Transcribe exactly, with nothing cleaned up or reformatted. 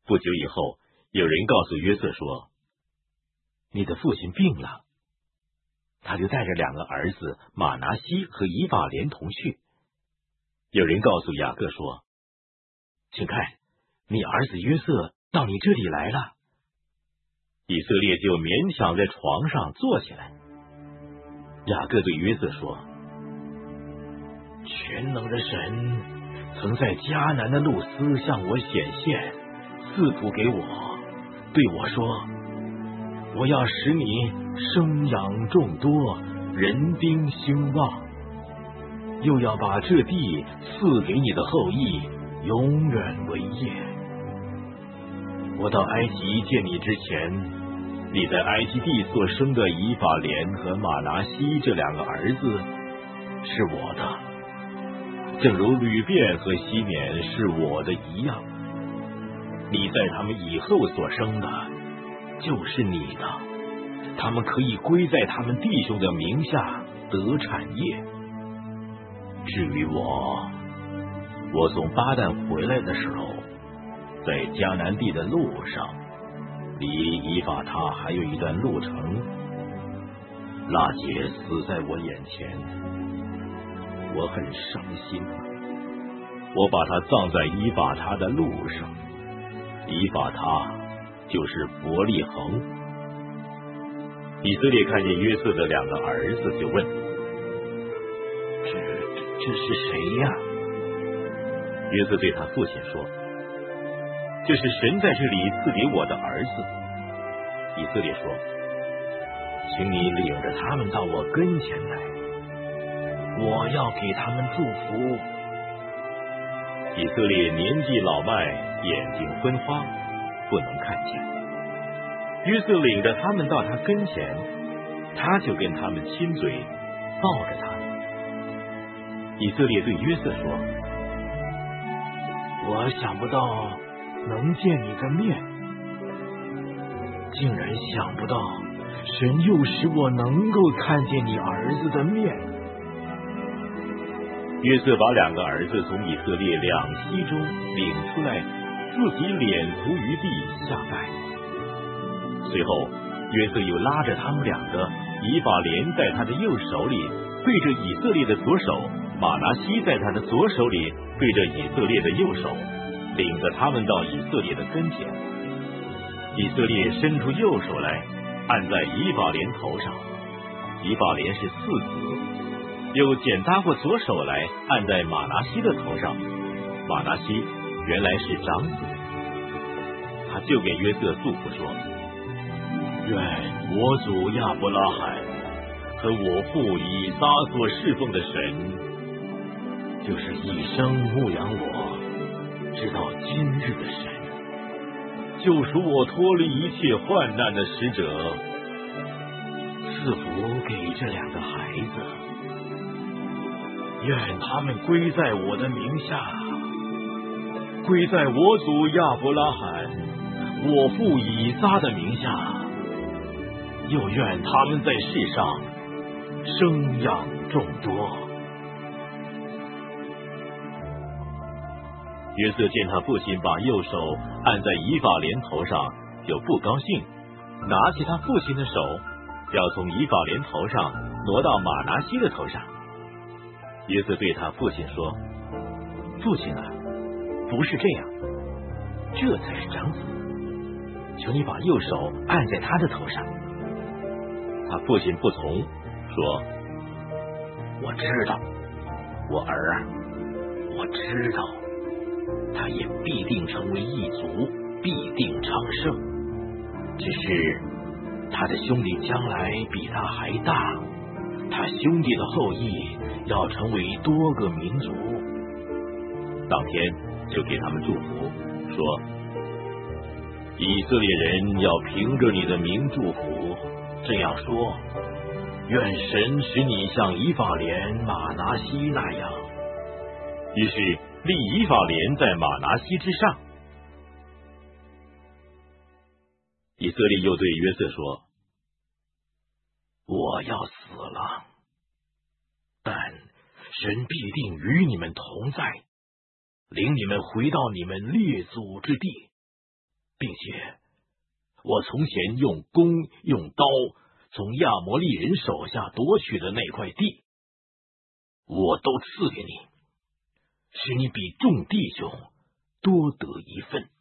不久以后，有人告诉约瑟说：“你的父亲病了。”他就带着两个儿子马拿西和以法莲同去。有人告诉雅各说：“请看，你儿子约瑟到你这里来了。”以色列就勉强在床上坐起来。雅各对约瑟说：“全能的神曾在迦南的路斯向我显现，赐福给我，对我说：我要使你生养众多，人丁兴旺，又要把这地赐给你的后裔，永远为业。我到埃及见你之前，你在埃及地所生的以法莲和马拿西这两个儿子是我的，正如吕便和西缅是我的一样。你在他们以后所生的就是你的，他们可以归在他们弟兄的名下得产业。至于我，我从巴旦回来的时候，在迦南地的路上，离以法他还有一段路程，拉结死在我眼前，我很伤心。我把他葬在以法他的路上，以法他就是伯利恒。以色列看见约瑟的两个儿子，就问：这这这是谁呀？约瑟对他父亲说：这是神在这里赐给我的儿子。以色列说：请你领着他们到我跟前来，我要给他们祝福。以色列年纪老迈，眼睛昏花，不能看见。约瑟领着他们到他跟前，他就跟他们亲嘴，抱着他们。以色列对约瑟说：我想不到能见你的面，竟然想不到神又使我能够看见你儿子的面。约瑟把两个儿子从以色列两栖中领出来，自己脸伏于地下拜。随后约瑟又拉着他们两个，以法莲在他的右手里对着以色列的左手，马拿西在他的左手里对着以色列的右手，领着他们到以色列的跟前。以色列伸出右手来，按在以法莲头上，以法莲是次子，又剪搭过左手来，按在马拿西的头上，马拿西原来是长子。他就给约瑟祝福说：愿我主亚伯拉罕和我父以撒所侍奉的神，就是一生牧养我直到今日的神，救赎我脱离一切患难的使者，赐福给这两个孩子，愿他们归在我的名下，归在我主亚伯拉罕、我父以撒的名下，又愿他们在世上生养众多。约瑟见他父亲把右手按在以法莲头上，就不高兴，拿起他父亲的手，要从以法莲头上挪到马拿西的头上。约瑟对他父亲说：父亲啊，不是这样，这才是长子，求你把右手按在他的头上。他父亲不从，说：我知道，我儿啊，我知道，他也必定成为一族，必定昌盛，只是他的兄弟将来比他还大，他兄弟的后裔要成为多个民族。当天就给他们祝福，说：以色列人要凭着你的名祝福，这样说，愿神使你像以法莲、马拿西那样。于是立以法莲在马拿西之上。以色列又对约瑟说：我要死了，但神必定与你们同在，领你们回到你们列祖之地， 并且我从前用弓用刀从亚摩利人手下夺取的那块地，我都赐给你，使你比众弟兄多得一份。